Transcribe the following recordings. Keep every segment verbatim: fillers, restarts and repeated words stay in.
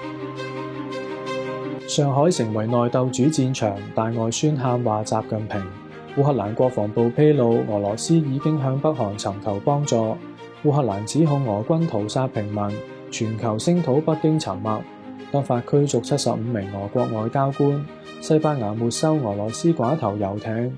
上海成為內鬥主戰場，大外宣喊話習近平。烏克蘭國防部披露，俄羅斯已經向北韓尋求幫助。烏克蘭指控俄軍屠殺平民，全球聲討北京沉默。德法驅逐七十五名俄國外交官。西班牙沒收俄羅斯寡頭遊艇。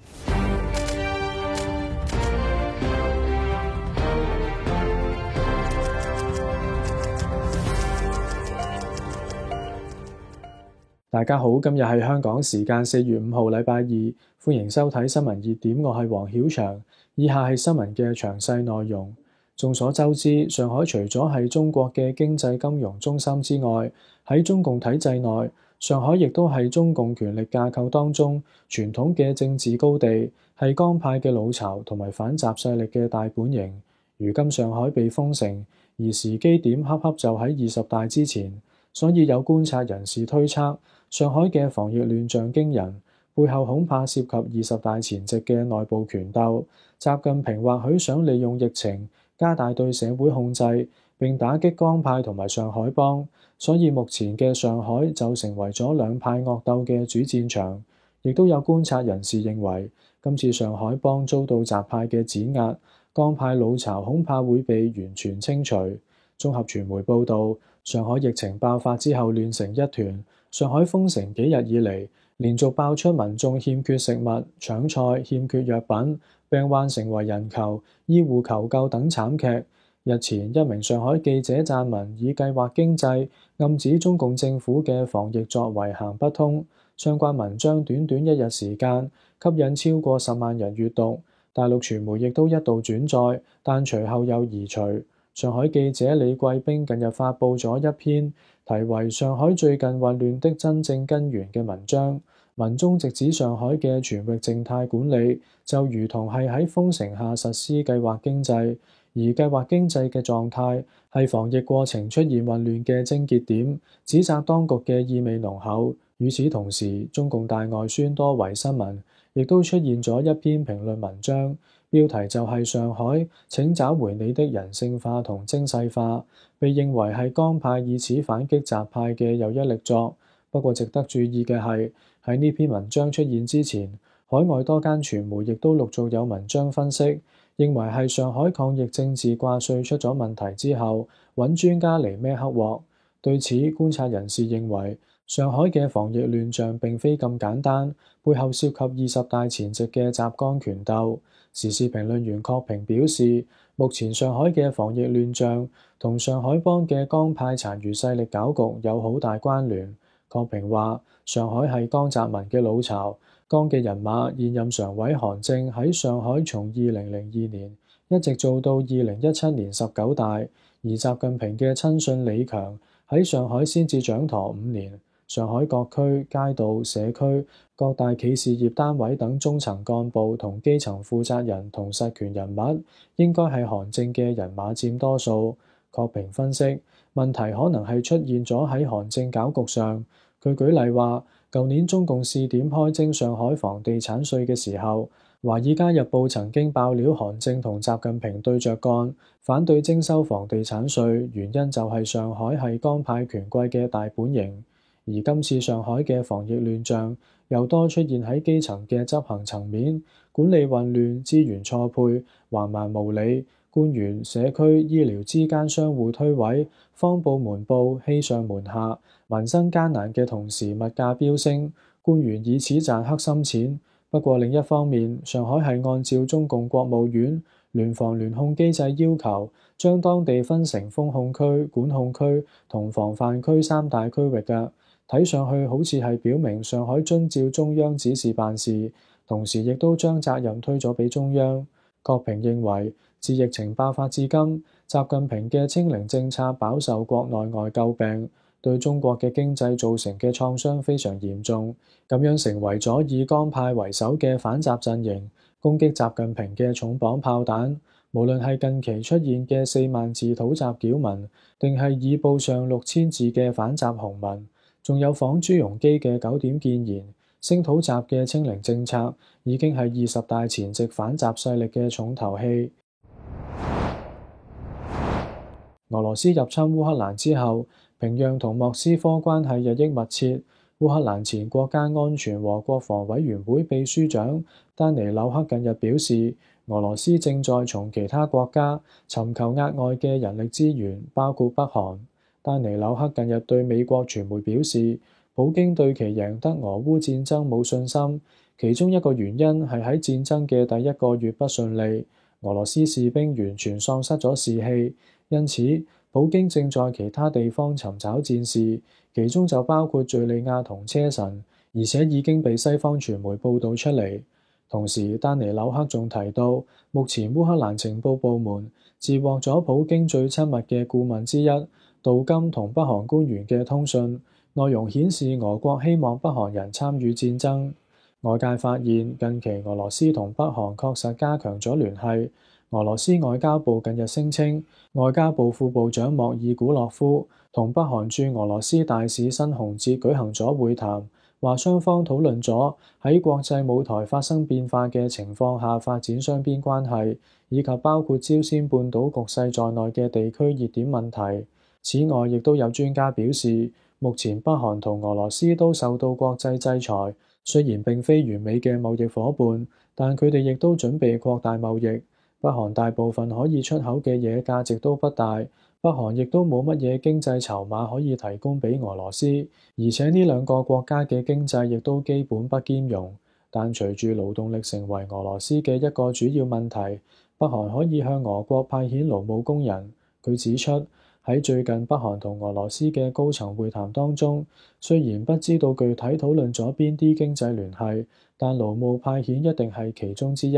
大家好，今日係香港時間四月五號禮拜二，歡迎收睇新聞熱點，我係黃曉翔。以下係新聞嘅詳細內容。眾所周知，上海除咗係中國嘅經濟金融中心之外，喺中共體制內，上海亦都係中共權力架構當中傳統嘅政治高地，係江派嘅老巢同埋反習勢力嘅大本營。如今上海被封城，而時機點恰恰就喺二十大之前，所以有觀察人士推測，上海嘅防疫亂象驚人，背後恐怕涉及二十大前夕嘅內部權鬥。習近平或許想利用疫情加大對社會控制，並打擊江派同埋上海幫，所以目前嘅上海就成為咗兩派惡鬥嘅主戰場。亦都有觀察人士認為，今次上海幫遭到習派嘅碾壓，江派老巢恐怕會被完全清除。綜合傳媒報導，上海疫情爆發之後亂成一團。上海封城幾日以嚟，連續爆出民眾欠缺食物、搶菜、欠缺藥品、病患成為人球、醫護求救等慘劇。日前，一名上海記者撰文以計劃經濟，暗指中共政府嘅防疫作為行不通。相關文章短短一日時間，吸引超過十萬人閱讀。大陸傳媒亦都一度轉載，但隨後又移除。上海記者李貴冰近日發布咗一篇題為《上海最近混亂的真正根源》嘅文章，文中直指上海嘅全域靜態管理就如同係喺封城下實施計劃經濟，而計劃經濟嘅狀態係防疫過程出現混亂嘅症結點，指責當局嘅意味濃厚。與此同時，中共大外宣多維新聞亦都出現咗一篇評論文章，標題就係上海請找回你的人性化同精細化，被認為係江派以此反擊習派嘅又一力作。不過值得注意嘅係，喺呢篇文章出現之前，海外多間傳媒亦都陸續有文章分析，認為係上海抗疫政治掛帥出咗問題之後，揾專家嚟孭黑鑊。對此，觀察人士認為，上海嘅防疫亂象並非咁簡單，背後涉及二十大前夕嘅習江權鬥。時事評論員郝平表示，目前上海嘅防疫亂象同上海幫嘅江派殘餘勢力攪局有好大關聯。郝平話，上海係江澤民嘅老巢，江嘅人馬現任常委韓正喺上海從二零零二年一直做到二零一七年十九大，而習近平嘅親信李強喺上海先至掌舵五年。上海各區、街道、社區、各大企事業單位等中層幹部同基層負責人同實權人物，應該係韓正嘅人馬佔多數。郝平分析，問題可能係出現咗喺韓正攪局上。佢舉例話，舊年中共試點開徵上海房地產稅嘅時候，《華爾街日報》曾經爆料韓正同習近平對着幹，反對徵收房地產稅，原因就係上海係江派權貴嘅大本營。而今次上海嘅防疫亂象又多出現喺基層嘅執行層面，管理混亂、資源錯配、橫蠻無理，官員、社區、醫療之間相互推諉，方部門部、欺上瞞下，民生艱難嘅同時，物價飆升，官員以此賺黑心錢。不過另一方面，上海係按照中共國務院聯防聯控機制要求，將當地分成封控區、管控區同防範區三大區域嘅。睇上去好似係表明上海遵照中央指示辦事，同時亦都將責任推咗俾中央。郝平認為，自疫情爆發至今，習近平嘅清零政策飽受國內外詬病，對中國嘅經濟造成嘅創傷非常嚴重，咁樣成為咗以江派為首嘅反習陣營攻擊習近平嘅重磅炮彈。無論係近期出現嘅四萬字討習擾民，定係已報上六千字嘅反習鴻文，仲有仿朱鎔基嘅九點建言，聲討習嘅清零政策，已經係二十大前夕反習勢力嘅重頭戲。俄羅斯入侵烏克蘭之後， 平壤同莫斯科關係日益密切。烏克蘭前國家安全和國防委員會秘書長丹尼紐克近日表示，俄羅斯正在從其他國家尋求額外嘅人力資源，包括北韓。丹尼紐克近日對美國傳媒表示，普京對其贏得俄烏戰爭冇信心，其中一個原因係喺戰爭嘅第一個月不順利，俄羅斯士兵完全喪失咗士氣，因此普京正在其他地方尋找戰事，其中就包括敘利亞同車臣，而且已經被西方傳媒報導出嚟。同時，丹尼紐克仲提到，目前烏克蘭情報部門截獲咗普京最親密嘅顧問之一杜金同北韓官員嘅通訊，內容顯示俄國希望北韓人參與戰爭。外界發現近期俄羅斯同北韓確實加強咗聯繫。俄羅斯外交部近日聲稱，外交部副部長莫爾古諾夫同北韓駐俄羅斯大使申洪哲舉行咗會談，話雙方討論咗喺國際舞台發生變化嘅情況下發展雙邊關係，以及包括朝鮮半島局勢在內嘅地區熱點問題。此外，亦都有專家表示，目前北韓同俄羅斯都受到國際制裁，雖然並非完美嘅貿易夥伴，但佢哋亦都準備擴大貿易。北韓大部分可以出口嘅嘢價值都不大，北韓亦都冇乜嘢經濟籌碼可以提供俾俄羅斯，而且呢兩個國家嘅經濟亦都基本不兼容。但隨住勞動力成為俄羅斯嘅一個主要問題，北韓可以向俄國派遣勞務工人。佢指出，喺最近北韓同俄羅斯嘅高層會談當中，雖然不知道具體討論咗邊啲經濟聯繫，但勞務派遣一定係其中之一。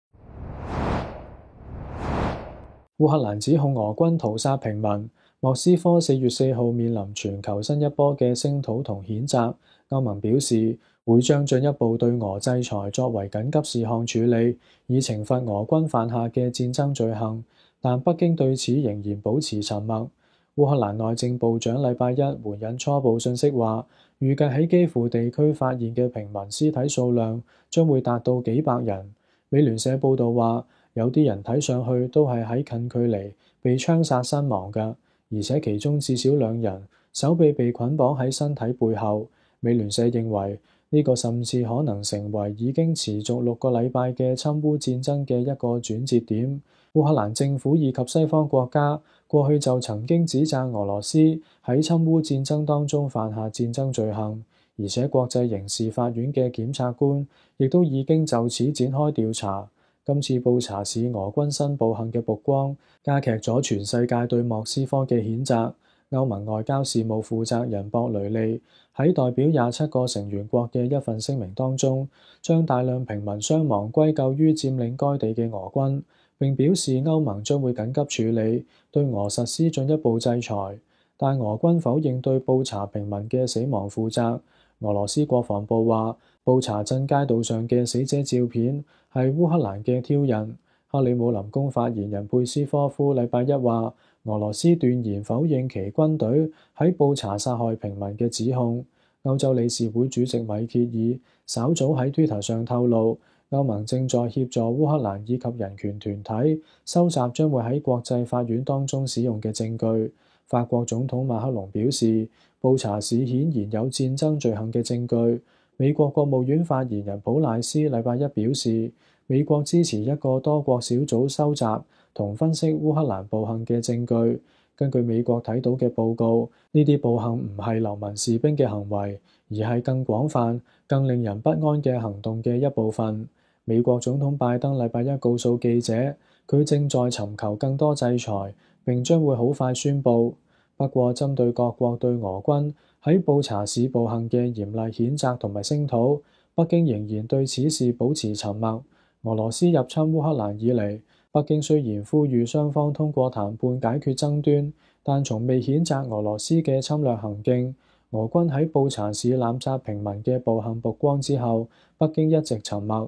烏克蘭指控俄軍屠殺平民，莫斯科四月四號面臨全球新一波嘅聲討同譴責。歐盟表示會將進一步對俄制裁作為緊急事項處理，以懲罰俄軍犯下嘅戰爭罪行。但北京對此仍然保持沉默。烏克蘭內政部長禮拜一回應初步信息話，預計喺基輔地區發現嘅平民屍體數量將會達到幾百人。美聯社報導話，有啲人睇上去都係喺近距離被槍殺身亡㗎，而且其中至少兩人手臂被捆綁喺身體背後。美聯社認為呢個甚至可能成為已經持續六個禮拜嘅侵烏戰爭嘅一個轉折點。烏克蘭政府以及西方國家過去就曾經指責俄羅斯喺侵烏戰爭當中犯下戰爭罪行，而且國際刑事法院嘅檢察官亦都已經就此展開調查。今次布查市俄軍新暴行嘅曝光，加劇咗全世界對莫斯科嘅譴責。歐盟外交事務負責人博雷利喺代表廿七個成員國嘅一份聲明當中，將大量平民傷亡歸咎於佔領該地嘅俄軍，並表示歐盟將會緊急處理，對俄實施進一步制裁。但俄軍否認對布查平民嘅死亡負責。俄羅斯國防部話，布查鎮街道上嘅死者照片係烏克蘭嘅挑釁。克里姆林宮發言人佩斯科夫禮拜一話，俄羅斯斷言否認其軍隊喺布查殺害平民嘅指控。歐洲理事會主席米歇爾稍早喺 Twitter 上透露，歐盟正在協助烏克蘭以及人權團體收集將會喺國際法院當中使用嘅證據。法國總統馬克龍表示，布查市顯然有戰爭罪行嘅證據。美國國務院發言人普賴斯禮拜一表示，美國支持一個多國小組收集同分析烏克蘭暴行嘅證據。根據美國睇到嘅報告，呢啲暴行唔係流氓士兵嘅行為，而係更廣泛、更令人不安嘅行動嘅一部分。美國總統拜登禮拜一告訴記者，佢正在尋求更多制裁，並將會好快宣布。不過，針對各國對俄軍喺布查市暴行嘅嚴厲譴責同埋聲討，北京仍然對此事保持沉默。俄羅斯入侵烏克蘭以嚟，北京雖然呼籲雙方通過談判解決爭端，但從未譴責俄羅斯嘅侵略行徑。俄軍喺布查市濫殺平民嘅暴行曝光之後，北京一直沉默。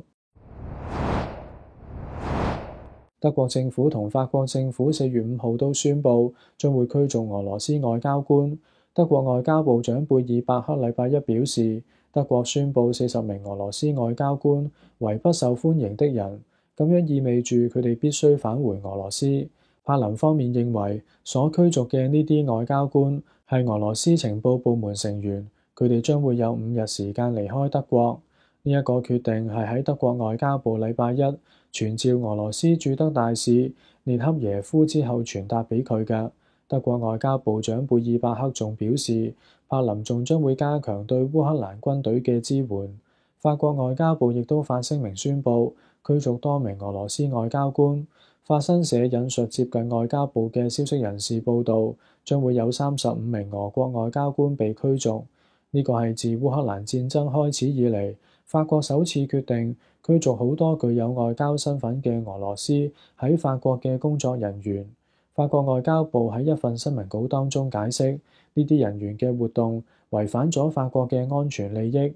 德國政府同法國政府四月五號都宣布將會驅逐俄羅斯外交官。德國外交部長貝爾伯克禮拜一表示，德國宣布四十名俄羅斯外交官為不受歡迎的人，咁樣意味住佢哋必須返回俄羅斯。柏林方面認為，所驅逐嘅呢啲外交官係俄羅斯情報部門成員，佢哋將會有五日時間離開德國。呢一個決定係喺德國外交部禮拜一傳召俄羅斯駐德大使列克耶夫之後傳達俾佢嘅。德國外交部長貝爾伯克仲表示，柏林仲將會加強對烏克蘭軍隊嘅支援。法國外交部亦都發聲明宣布驅逐多名俄羅斯外交官。法新社引述接近外交部嘅消息人士報導，將會有三十五名俄國外交官被驅逐。呢個係自烏克蘭戰爭開始以嚟，法國首次決定驅逐好多具有外交身份嘅俄羅斯喺法國嘅工作人員。法國外交部喺一份新聞稿當中解釋，呢啲人員嘅活動違反咗法國嘅安全利益。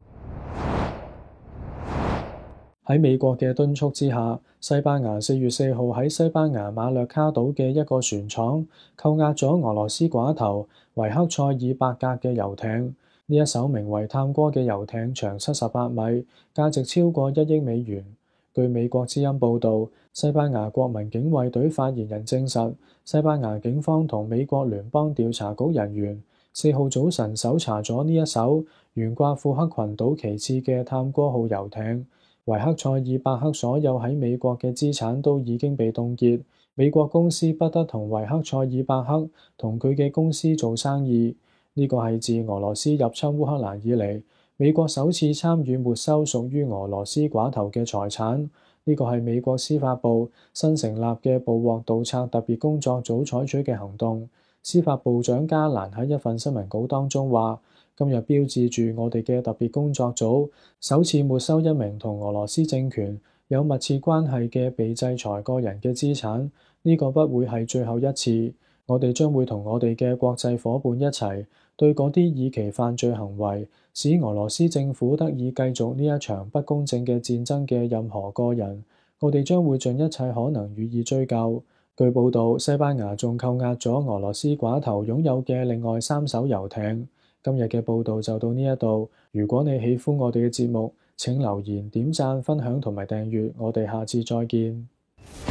喺美國嘅敦促之下，西班牙四月四號喺西班牙馬略卡島嘅一個船廠扣押咗俄羅斯寡頭維克塞爾伯格嘅遊艇。呢一艘名為探戈嘅遊艇長七十八米，價值超過一億美元。據美國之音報導，西班牙國民警衛隊發言人證實，西班牙警方同美國聯邦調查局人員四號早晨搜查咗呢一艘懸掛庫克群島旗幟嘅探戈號遊艇。維克塞爾伯克所有喺美國嘅資產都已經被凍結，美國公司不得同維克塞爾伯克同佢嘅公司做生意。呢個係自俄羅斯入侵烏克蘭以嚟，美國首次參與沒收屬於俄羅斯寡頭嘅財產。呢個係美國司法部新成立嘅捕獲盜賊特別工作組採取嘅行動。司法部長加蘭喺一份新聞稿當中話，今日標誌住我哋嘅特別工作組首次沒收一名同俄羅斯政權有密切關係嘅被制裁個人嘅資產。呢個不會係最後一次，我哋將會同我哋嘅國際夥伴一齊對嗰啲以其犯罪行為使俄羅斯政府得以繼續呢一場不公正嘅戰爭嘅任何個人，我哋將會盡一切可能予以追究。據報道，西班牙仲扣押咗俄羅斯寡頭擁有嘅另外三艘遊艇。今日嘅報導就到呢一度。如果你喜歡我哋嘅節目，請留言、點讚、分享同埋訂閱。我哋下次再見。